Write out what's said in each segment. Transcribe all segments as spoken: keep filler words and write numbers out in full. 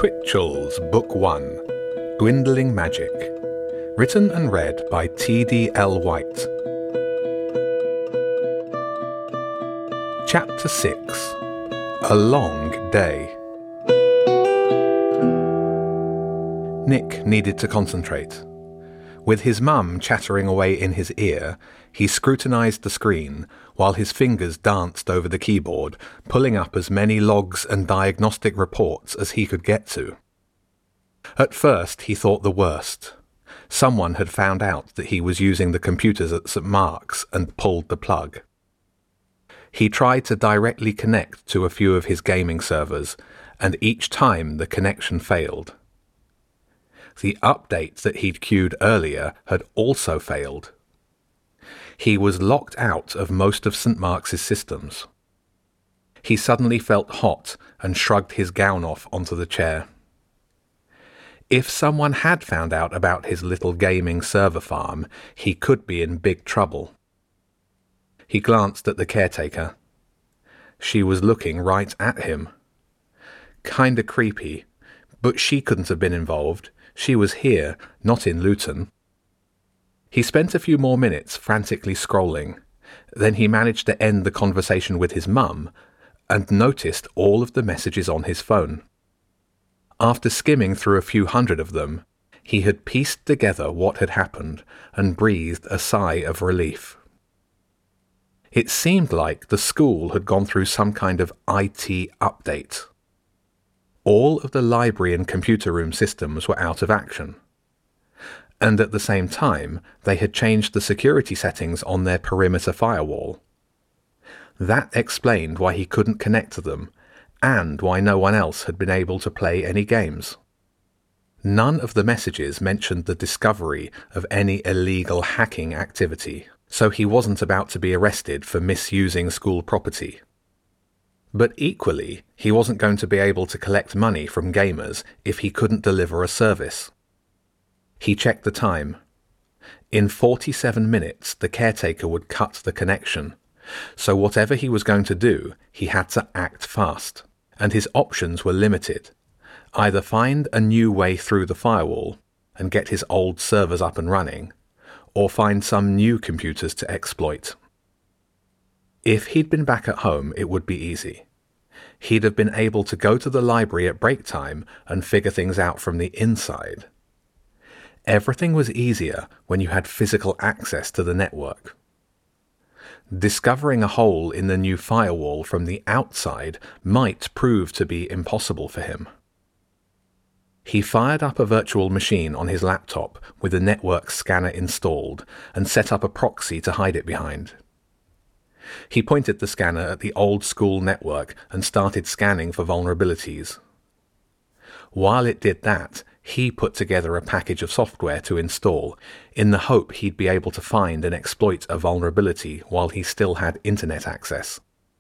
Twitchell's Book one, Dwindling Magic, written and read by T D L White. Chapter six, A Long Day. Nick needed to concentrate. With his mum chattering away in his ear, he scrutinised the screen while his fingers danced over the keyboard, pulling up as many logs and diagnostic reports as he could get to. At first he thought the worst. Someone had found out that he was using the computers at St Mark's and pulled the plug. He tried to directly connect to a few of his gaming servers, and each time the connection failed. The update that he'd queued earlier had also failed. He was locked out of most of St Mark's systems. He suddenly felt hot and shrugged his gown off onto the chair. If someone had found out about his little gaming server farm, he could be in big trouble. He glanced at the caretaker. She was looking right at him. Kinda creepy, but she couldn't have been involved. She was here, not in Luton. He spent a few more minutes frantically scrolling. Then he managed to end the conversation with his mum and noticed all of the messages on his phone. After skimming through a few hundred of them, he had pieced together what had happened and breathed a sigh of relief. It seemed like the school had gone through some kind of I T update. All of the library and computer room systems were out of action. And at the same time, they had changed the security settings on their perimeter firewall. That explained why he couldn't connect to them, and why no one else had been able to play any games. None of the messages mentioned the discovery of any illegal hacking activity, so he wasn't about to be arrested for misusing school property. But equally, he wasn't going to be able to collect money from gamers if he couldn't deliver a service. He checked the time. In forty-seven minutes, the caretaker would cut the connection, so whatever he was going to do, he had to act fast, and his options were limited. Either find a new way through the firewall and get his old servers up and running, or find some new computers to exploit. If he'd been back at home, it would be easy. He'd have been able to go to the library at break time and figure things out from the inside. Everything was easier when you had physical access to the network. Discovering a hole in the new firewall from the outside might prove to be impossible for him. He fired up a virtual machine on his laptop with a network scanner installed and set up a proxy to hide it behind. He pointed the scanner at the old school network and started scanning for vulnerabilities. While it did that, he put together a package of software to install, in the hope he'd be able to find and exploit a vulnerability while he still had internet access.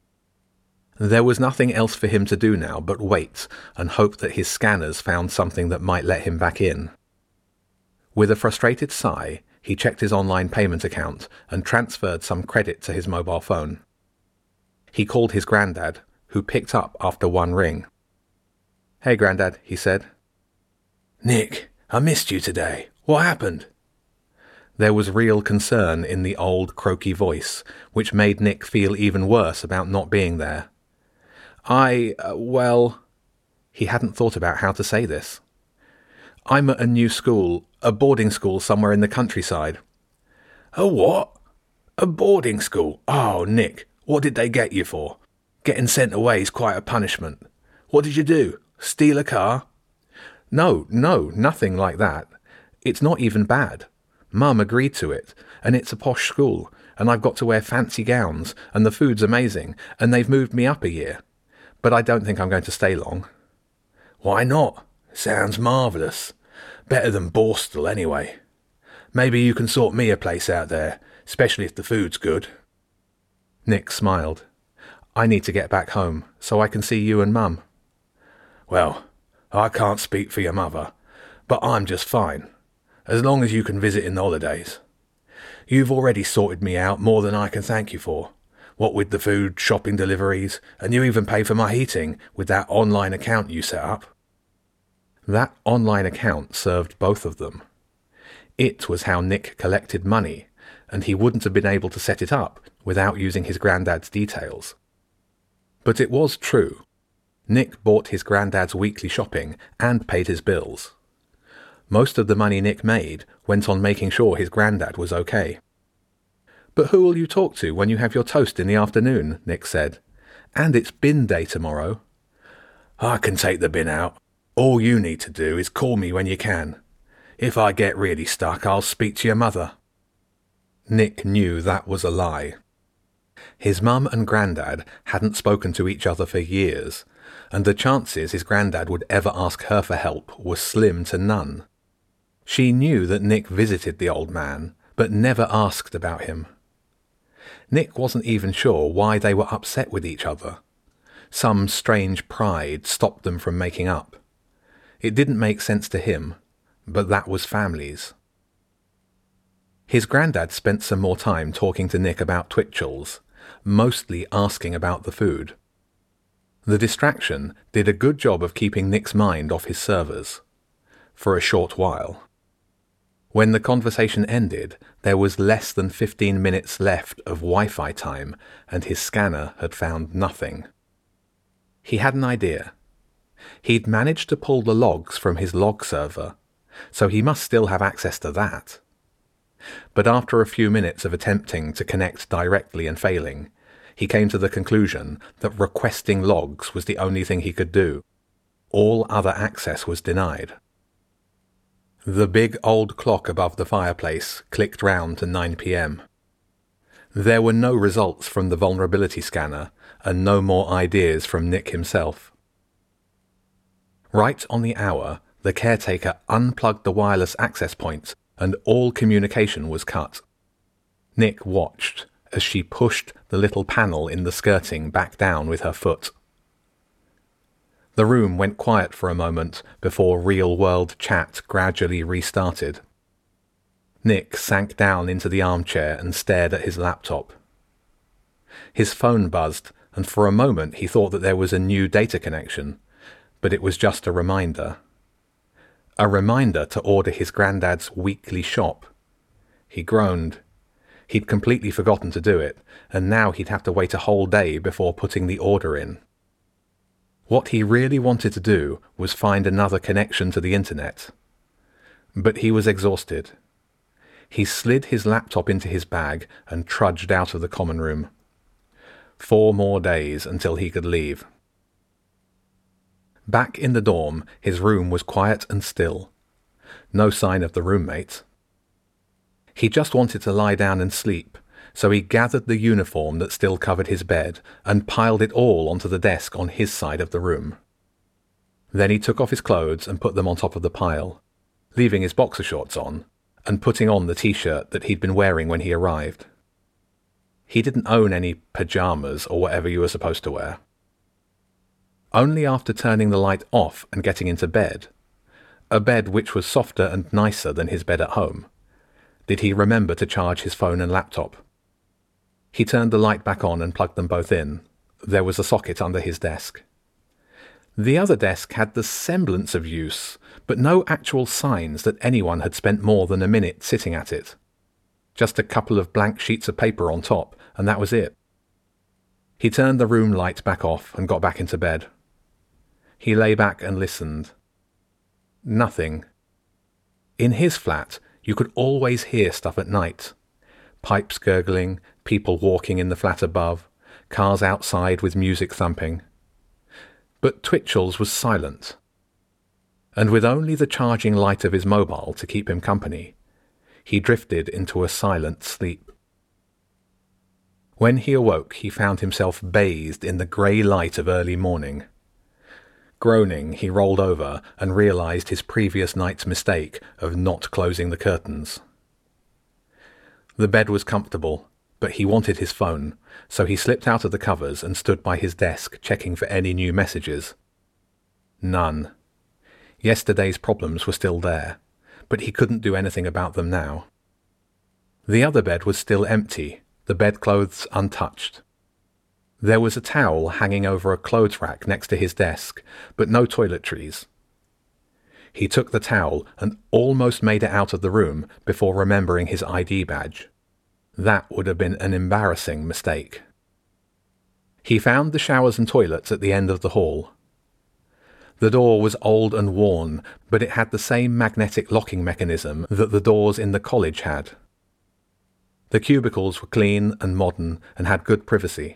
There was nothing else for him to do now but wait and hope that his scanners found something that might let him back in. With a frustrated sigh, he checked his online payment account and transferred some credit to his mobile phone. He called his granddad, who picked up after one ring. "Hey, Grandad," he said. "Nick, I missed you today. What happened?" There was real concern in the old croaky voice, which made Nick feel even worse about not being there. I, uh, well... He hadn't thought about how to say this. "I'm at a new school, a boarding school somewhere in the countryside." "A what? A boarding school? Oh, Nick, what did they get you for? Getting sent away is quite a punishment. What did you do? Steal a car?" No, no, nothing like that. It's not even bad. Mum agreed to it, and it's a posh school, and I've got to wear fancy gowns, and the food's amazing, and they've moved me up a year. But I don't think I'm going to stay long. "Why not? Sounds marvellous. Better than Borstal, anyway. Maybe you can sort me a place out there, especially if the food's good." Nick smiled. "I need to get back home, so I can see you and Mum." "Well, I can't speak for your mother, but I'm just fine, as long as you can visit in the holidays. You've already sorted me out more than I can thank you for, what with the food, shopping deliveries, and you even pay for my heating with that online account you set up." That online account served both of them. It was how Nick collected money, and he wouldn't have been able to set it up without using his granddad's details. But it was true. Nick bought his granddad's weekly shopping and paid his bills. Most of the money Nick made went on making sure his granddad was okay. "But who will you talk to when you have your toast in the afternoon?" Nick said. "And it's bin day tomorrow." "I can take the bin out. All you need to do is call me when you can. If I get really stuck, I'll speak to your mother." Nick knew that was a lie. His mum and granddad hadn't spoken to each other for years, and the chances his granddad would ever ask her for help were slim to none. She knew that Nick visited the old man, but never asked about him. Nick wasn't even sure why they were upset with each other. Some strange pride stopped them from making up. It didn't make sense to him, but that was families. His granddad spent some more time talking to Nick about Twitchel's, mostly asking about the food. The distraction did a good job of keeping Nick's mind off his servers. For a short while. When the conversation ended, there was less than fifteen minutes left of Wi-Fi time, and his scanner had found nothing. He had an idea. He'd managed to pull the logs from his log server, so he must still have access to that. But after a few minutes of attempting to connect directly and failing, he came to the conclusion that requesting logs was the only thing he could do. All other access was denied. The big old clock above the fireplace clicked round to nine p.m. There were no results from the vulnerability scanner, and no more ideas from Nick himself. Right on the hour, the caretaker unplugged the wireless access point, and all communication was cut. Nick watched as she pushed the little panel in the skirting back down with her foot. The room went quiet for a moment before real-world chat gradually restarted. Nick sank down into the armchair and stared at his laptop. His phone buzzed, and for a moment he thought that there was a new data connection, but it was just a reminder. A reminder to order his granddad's weekly shop. He groaned. He'd completely forgotten to do it, and now he'd have to wait a whole day before putting the order in. What he really wanted to do was find another connection to the internet. But he was exhausted. He slid his laptop into his bag and trudged out of the common room. Four more days until he could leave. Back in the dorm, his room was quiet and still. No sign of the roommate. He just wanted to lie down and sleep, so he gathered the uniform that still covered his bed and piled it all onto the desk on his side of the room. Then he took off his clothes and put them on top of the pile, leaving his boxer shorts on, and putting on the t-shirt that he'd been wearing when he arrived. He didn't own any pyjamas or whatever you were supposed to wear. Only after turning the light off and getting into bed, a bed which was softer and nicer than his bed at home, did he remember to charge his phone and laptop. He turned the light back on and plugged them both in. There was a socket under his desk. The other desk had the semblance of use, but no actual signs that anyone had spent more than a minute sitting at it. Just a couple of blank sheets of paper on top, and that was it. He turned the room light back off and got back into bed. He lay back and listened. Nothing. In his flat, you could always hear stuff at night. Pipes gurgling, people walking in the flat above, cars outside with music thumping. But Twitchel's was silent. And with only the charging light of his mobile to keep him company, he drifted into a silent sleep. When he awoke, he found himself bathed in the grey light of early morning. Groaning, he rolled over and realized his previous night's mistake of not closing the curtains. The bed was comfortable, but he wanted his phone, so he slipped out of the covers and stood by his desk checking for any new messages. None. Yesterday's problems were still there, but he couldn't do anything about them now. The other bed was still empty, the bedclothes untouched. There was a towel hanging over a clothes rack next to his desk, but no toiletries. He took the towel and almost made it out of the room before remembering his I D badge. That would have been an embarrassing mistake. He found the showers and toilets at the end of the hall. The door was old and worn, but it had the same magnetic locking mechanism that the doors in the college had. The cubicles were clean and modern and had good privacy.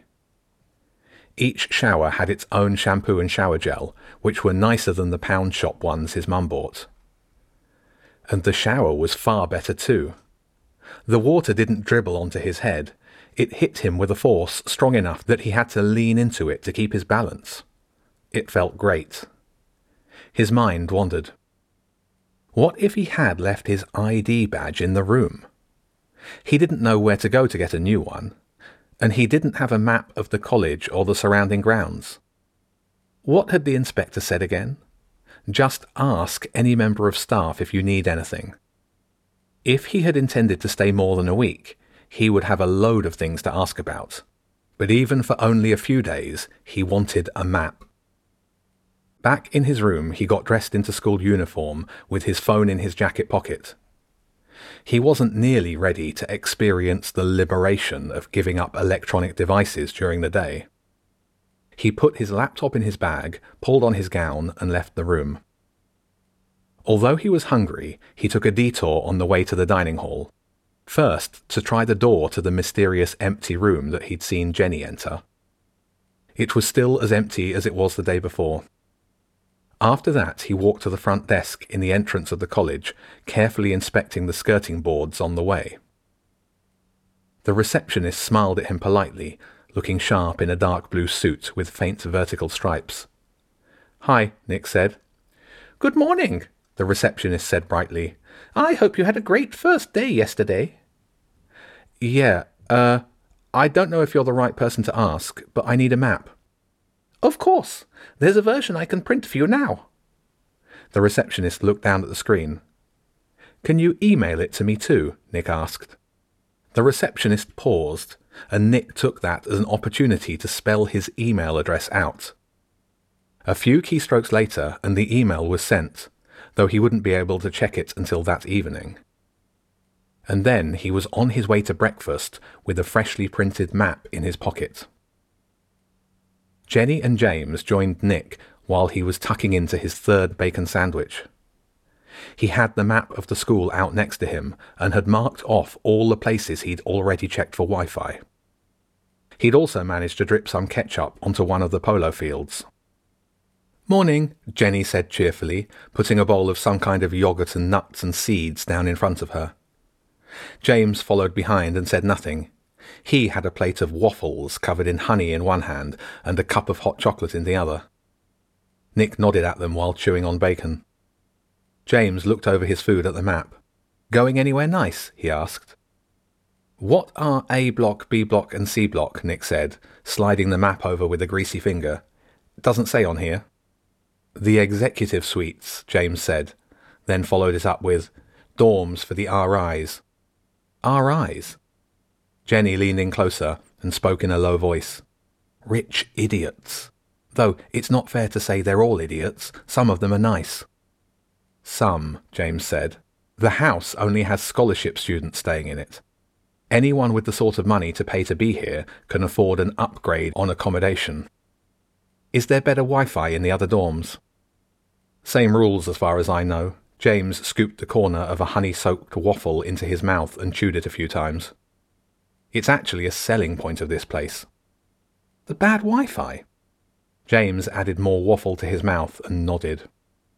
Each shower had its own shampoo and shower gel, which were nicer than the pound shop ones his mum bought. And the shower was far better too. The water didn't dribble onto his head. It hit him with a force strong enough that he had to lean into it to keep his balance. It felt great. His mind wandered. What if he had left his I D badge in the room? He didn't know where to go to get a new one, and he didn't have a map of the college or the surrounding grounds. What had the inspector said again? Just ask any member of staff if you need anything. If he had intended to stay more than a week, he would have a load of things to ask about. But even for only a few days, he wanted a map. Back in his room, he got dressed into school uniform with his phone in his jacket pocket. He wasn't nearly ready to experience the liberation of giving up electronic devices during the day. He put his laptop in his bag, pulled on his gown, and left the room. Although he was hungry, he took a detour on the way to the dining hall. First, to try the door to the mysterious empty room that he'd seen Jenny enter. It was still as empty as it was the day before. After that, he walked to the front desk in the entrance of the college, carefully inspecting the skirting boards on the way. The receptionist smiled at him politely, looking sharp in a dark blue suit with faint vertical stripes. "Hi," Nick said. "Good morning," the receptionist said brightly. "I hope you had a great first day yesterday." "Yeah, uh, I don't know if you're the right person to ask, but I need a map." "Of course. There's a version I can print for you now." The receptionist looked down at the screen. "Can you email it to me too?" Nick asked. The receptionist paused, and Nick took that as an opportunity to spell his email address out. A few keystrokes later, and the email was sent, though he wouldn't be able to check it until that evening. And then he was on his way to breakfast with a freshly printed map in his pocket. Jenny and James joined Nick while he was tucking into his third bacon sandwich. He had the map of the school out next to him and had marked off all the places he'd already checked for Wi-Fi. He'd also managed to drip some ketchup onto one of the polo fields. "Morning," Jenny said cheerfully, putting a bowl of some kind of yogurt and nuts and seeds down in front of her. James followed behind and said nothing. He had a plate of waffles covered in honey in one hand and a cup of hot chocolate in the other. Nick nodded at them while chewing on bacon. James looked over his food at the map. "Going anywhere nice?" he asked. "What are A block, B block and C block?" Nick said, sliding the map over with a greasy finger. "Doesn't say on here." "The executive suites," James said, then followed it up with, "dorms for the R Is." "R Is?" Jenny leaned in closer and spoke in a low voice. "Rich idiots. Though it's not fair to say they're all idiots. Some of them are nice." "Some," James said. "The house only has scholarship students staying in it. Anyone with the sort of money to pay to be here can afford an upgrade on accommodation. Is there better Wi-Fi in the other dorms?" "Same rules as far as I know." James scooped the corner of a honey-soaked waffle into his mouth and chewed it a few times. "It's actually a selling point of this place." "The bad Wi-Fi?" James added more waffle to his mouth and nodded.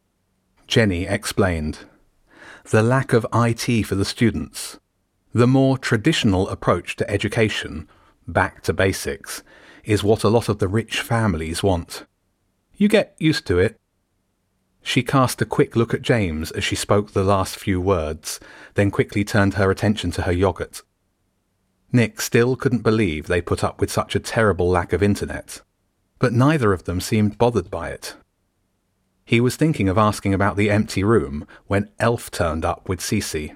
Jenny explained. "The lack of I T for the students. The more traditional approach to education, back to basics, is what a lot of the rich families want. You get used to it." She cast a quick look at James as she spoke the last few words, then quickly turned her attention to her yogurt. Nick still couldn't believe they put up with such a terrible lack of internet, but neither of them seemed bothered by it. He was thinking of asking about the empty room when Elf turned up with Cece.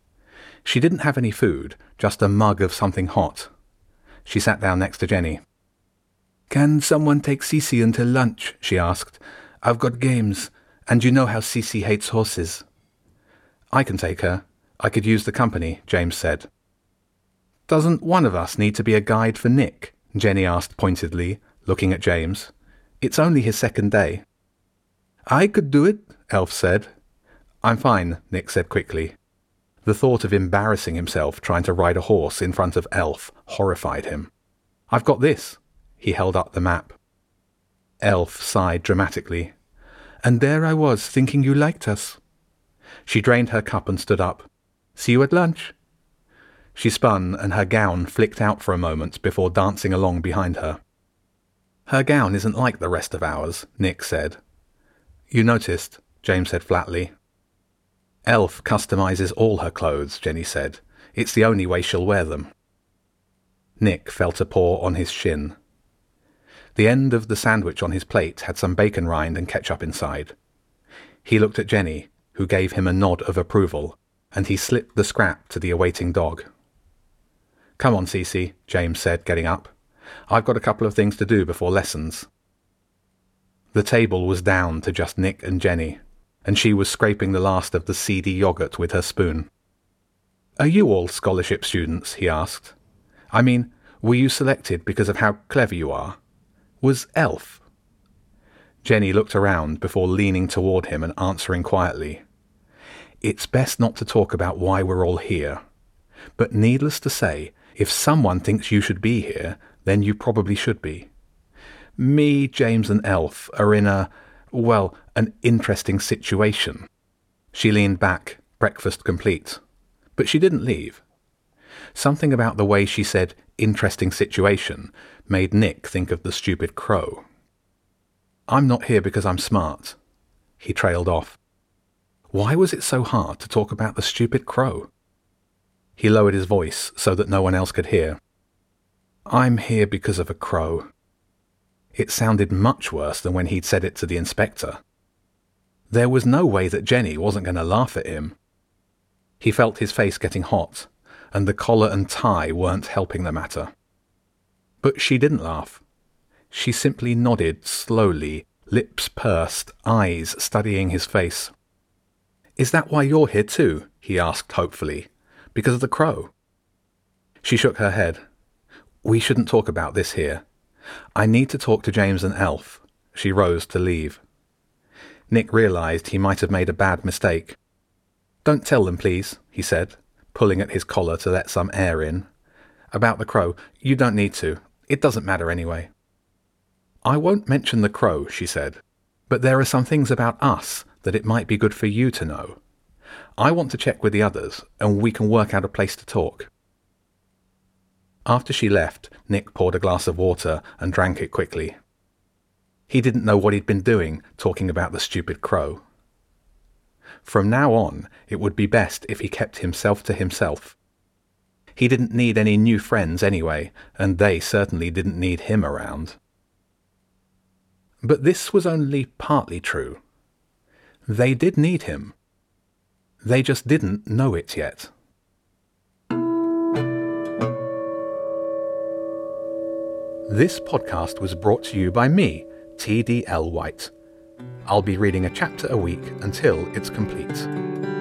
She didn't have any food, just a mug of something hot. She sat down next to Jenny. "Can someone take Cece until lunch?" she asked. "I've got games, And you know how Cece hates horses. I can take her. I could use the company, James said. Doesn't one of us need to be a guide for Nick? Jenny asked pointedly, looking at James. It's only his second day. I could do it, Elf said. I'm fine, Nick said quickly. The thought of embarrassing himself trying to ride a horse in front of Elf horrified him. I've got this. He held up the map. Elf sighed dramatically. And there I was, thinking you liked us. She drained her cup and stood up. See you at lunch. She spun, and her gown flicked out for a moment before dancing along behind her. Her gown isn't like the rest of ours, Nick said. You noticed, James said flatly. Elf customizes all her clothes, Jenny said. It's the only way she'll wear them. Nick felt a paw on his shin. The end of the sandwich on his plate had some bacon rind and ketchup inside. He looked at Jenny, who gave him a nod of approval, and he slipped the scrap to the awaiting dog. Come on, Cece, James said, getting up. I've got a couple of things to do before lessons. The table was down to just Nick and Jenny, and she was scraping the last of the seedy yogurt with her spoon. Are you all scholarship students? He asked. I mean, were you selected because of how clever you are? Was Elf? Jenny looked around before leaning toward him and answering quietly. It's best not to talk about why we're all here. But needless to say, if someone thinks you should be here, then you probably should be. Me, James and Elf are in a, well, an interesting situation. She leaned back, breakfast complete. But she didn't leave. Something about the way she said interesting situation made Nick think of the stupid crow. I'm not here because I'm smart. He trailed off. Why was it so hard to talk about the stupid crow? He lowered his voice so that no one else could hear. I'm here because of a crow. It sounded much worse than when he'd said it to the inspector. There was no way that Jenny wasn't going to laugh at him. He felt his face getting hot, and the collar and tie weren't helping the matter. But she didn't laugh. She simply nodded slowly, lips pursed, eyes studying his face. Is that why you're here too? He asked hopefully. Because of the crow? She shook her head. We shouldn't talk about this here. I need to talk to James and Elf. She rose to leave. Nick realized he might have made a bad mistake. Don't tell them, please, he said, pulling at his collar to let some air in. About the crow, you don't need to. It doesn't matter anyway. I won't mention the crow, she said, but there are some things about us that it might be good for you to know. I want to check with the others, and we can work out a place to talk. After she left, Nick poured a glass of water and drank it quickly. He didn't know what he'd been doing, talking about the stupid crow. From now on, it would be best if he kept himself to himself. He didn't need any new friends anyway, and they certainly didn't need him around. But this was only partly true. They did need him. They just didn't know it yet. This podcast was brought to you by me, T D L White. I'll be reading a chapter a week until it's complete.